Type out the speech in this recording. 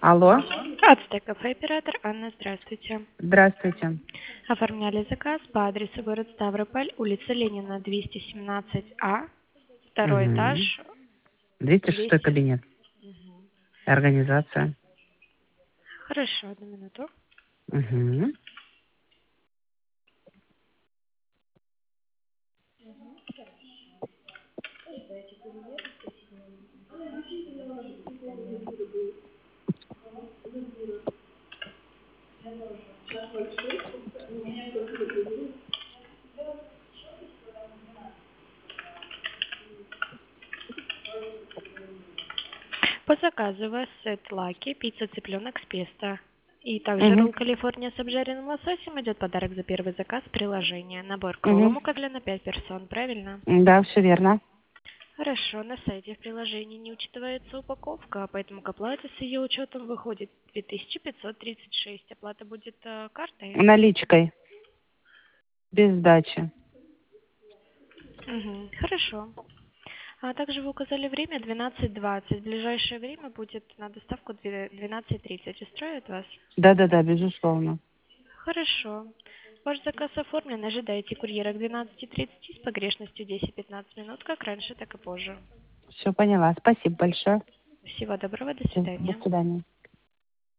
Алло, Ацтек кафе, оператор Анна, здравствуйте. здравствуйте. Оформляли заказ по адресу город Ставрополь, улица Ленина, 217А, второй Угу. этаж, 206 200. кабинет. Мгм. Организация. Хорошо, одну минуту. Угу. По заказу у вас сет лаки, пицца цыпленок с песто. И также Угу. ролл Калифорния с обжаренным лососем. Идет подарок за первый заказ, приложение. Набор Угу. коломука на 5 персон, правильно? Да, все верно. Хорошо, на сайте в приложении не учитывается упаковка, поэтому к оплате с ее учетом выходит 2536. Оплата будет картой? Наличкой. Без сдачи. Угу, хорошо. А также вы указали время 12:20. В ближайшее время будет на доставку 12:30. Устроит вас? Да, безусловно. Хорошо. Ваш заказ оформлен. Ожидайте курьера к 12:30 с погрешностью 10-15 минут, как раньше, так и позже. Все поняла. Спасибо большое. Всего доброго, до До свидания. свидания.